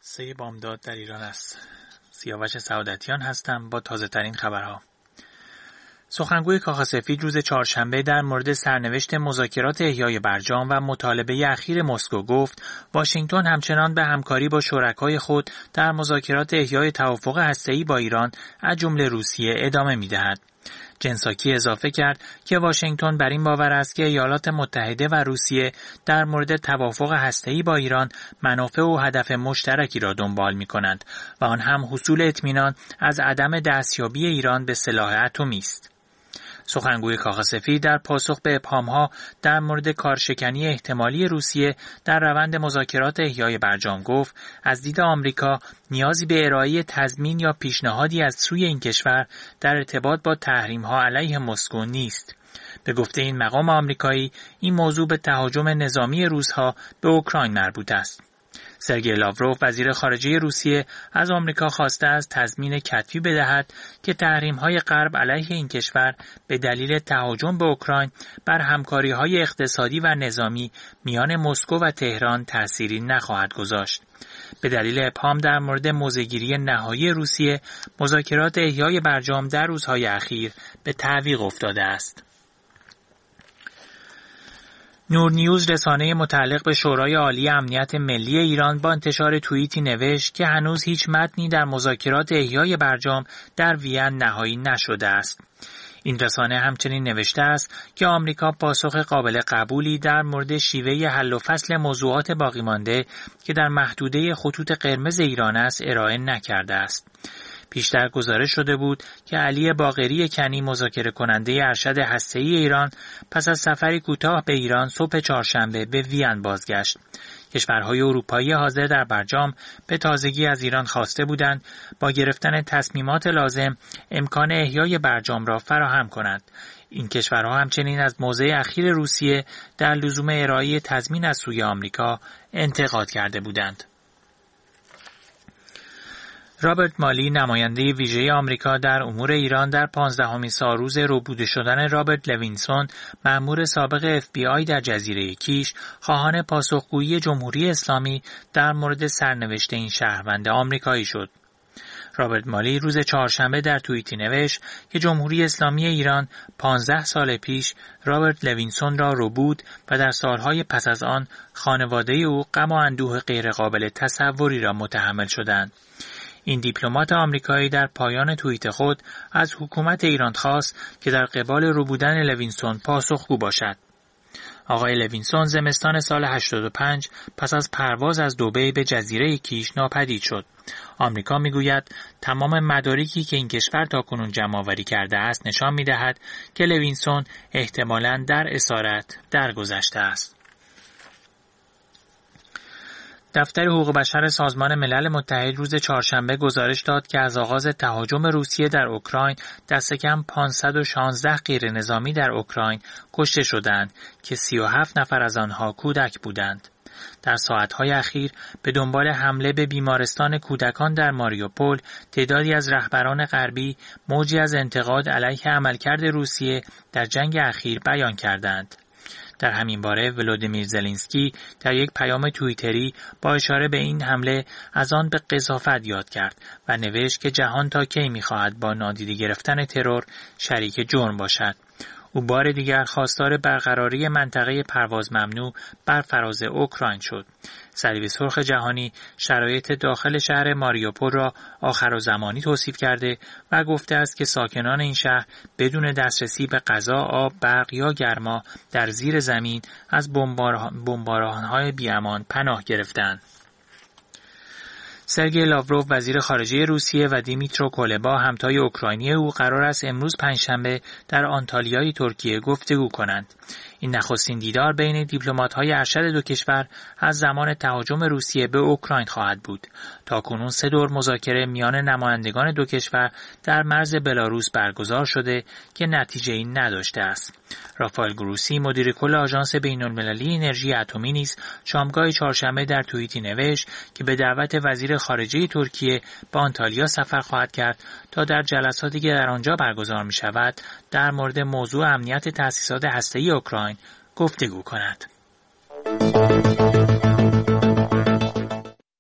3 بامداد در ایران است. سیاوش سعادتیان هستم با تازه ترین خبرها. سخنگوی کاخ سفید روز چهارشنبه در مورد سرنوشت مذاکرات احیای برجام و مطالبه اخیر مسکو گفت واشنگتن همچنان به همکاری با شرکای خود در مذاکرات احیای توافق هسته‌ای با ایران از جمله روسیه ادامه می‌دهد. جنساکی اضافه کرد که واشنگتن بر این باور است که ایالات متحده و روسیه در مورد توافق هسته‌ای با ایران منافع و هدف مشترکی را دنبال می‌کنند و آن هم حصول اطمینان از عدم دستیابی ایران به سلاح اتمی است. سخنگوی کاخ سفید در پاسخ به ابهام‌ها در مورد کارشکنی احتمالی روسیه در روند مذاکرات احیای برجام گفت از دید آمریکا نیازی به ارائه تضمین یا پیشنهادی از سوی این کشور در ارتباط با تحریم‌ها علیه مسکو نیست. به گفته این مقام آمریکایی این موضوع به تهاجم نظامی روس‌ها به اوکراین مربوط است. سرگئی لاوروف وزیر خارجه روسیه از آمریکا خواسته است تضمین کتبی بدهد که تحریم‌های غرب علیه این کشور به دلیل تهاجم به اوکراین بر همکاری‌های اقتصادی و نظامی میان مسکو و تهران تأثیری نخواهد گذاشت. به دلیل ابهام در مورد موضع‌گیری نهایی روسیه، مذاکرات احیای برجام در روزهای اخیر به تعویق افتاده است. نور نیوز رسانه متعلق به شورای عالی امنیت ملی ایران با انتشار توییتی نوشت که هنوز هیچ متنی در مذاکرات احیای برجام در وین نهایی نشده است. این رسانه همچنین نوشته است که آمریکا پاسخ قابل قبولی در مورد شیوه حل و فصل موضوعات باقی مانده که در محدوده خطوط قرمز ایران است ارائه نکرده است. پیشتر گزارش شده بود که علی باقری کنی مذاکره کننده ارشد هسته‌ای ایران پس از سفری کوتاه به ایران صبح چهارشنبه به وین بازگشت. کشورهای اروپایی حاضر در برجام به تازگی از ایران خواسته بودند با گرفتن تصمیمات لازم امکان احیای برجام را فراهم کند. این کشورها همچنین از موضع اخیر روسیه در لزوم ارائه تضمین از سوی آمریکا انتقاد کرده بودند. رابرت مالی نماینده ویژه آمریکا در امور ایران در 15مین سالروز ربوده شدن رابرت لوینسون مأمور سابق FBI در جزیره کیش خواهان پاسخگویی جمهوری اسلامی در مورد سرنوشت این شهروند آمریکایی شد. رابرت مالی روز چهارشنبه در توییتی نوشت که جمهوری اسلامی ایران 15 سال پیش رابرت لوینسون را ربود و در سالهای پس از آن خانواده او غم و اندوه غیرقابل تصوری را متحمل شدند. این دیپلمات آمریکایی در پایان توییت خود از حکومت ایران خواست که در قبال ربودن لوینسون پاسخگو باشد. آقای لوینسون زمستان سال 85 پس از پرواز از دبی به جزیره کیش ناپدید شد. آمریکا میگوید تمام مدارکی که این کشور تاکنون جمع‌آوری کرده است نشان می‌دهد که لوینسون احتمالاً در اسارت درگذشته است. دفتر حقوق بشر سازمان ملل متحد روز چهارشنبه گزارش داد که از آغاز تهاجم روسیه در اوکراین دست کم 516 غیرنظامی در اوکراین کشته شدند که 37 نفر از آنها کودک بودند. در ساعتهای اخیر به دنبال حمله به بیمارستان کودکان در ماریوپول تعدادی از رهبران غربی موجی از انتقاد علیه عملکرد روسیه در جنگ اخیر بیان کردند. در همین باره ولودیمیر زلنسکی در یک پیام توییتری با اشاره به این حمله از آن به قذافت یاد کرد و نوشت که جهان تا کی می‌خواهد با نادیده گرفتن ترور شریک جرم باشد. او بار دیگر خواستار برقراری منطقه پرواز ممنوع بر فراز اوکراین شد. صلیب سرخ جهانی شرایط داخل شهر ماریوپول را آخرالزمانی توصیف کرده و گفته است که ساکنان این شهر بدون دسترسی به غذا، آب، برق یا گرما در زیر زمین از بمباران‌های بی‌امان پناه گرفتند. سرگئی لاوروف وزیر خارجه روسیه و دیمیترو کولبا همتای اوکراینی او قرار است امروز پنجشنبه در آنتالیای ترکیه گفتگو کنند. این نخستین دیدار بین دیپلمات‌های ارشد دو کشور از زمان تهاجم روسیه به اوکراین خواهد بود. تاکنون 3 دور مذاکره میان نمایندگان دو کشور در مرز بلاروس برگزار شده که نتیجه‌ای نداشته است. رافائل گروسی مدیر کل آژانس بین‌المللی انرژی اتمی نیز شامگاه چهارشنبه در توییتی نوشت که به دعوت وزیر خارجه ترکیه به آنتالیا سفر خواهد کرد تا در جلساتی که در آنجا برگزار می‌شود در مورد موضوع امنیت تأسیسات هسته‌ای اوکراین گفتگو کند.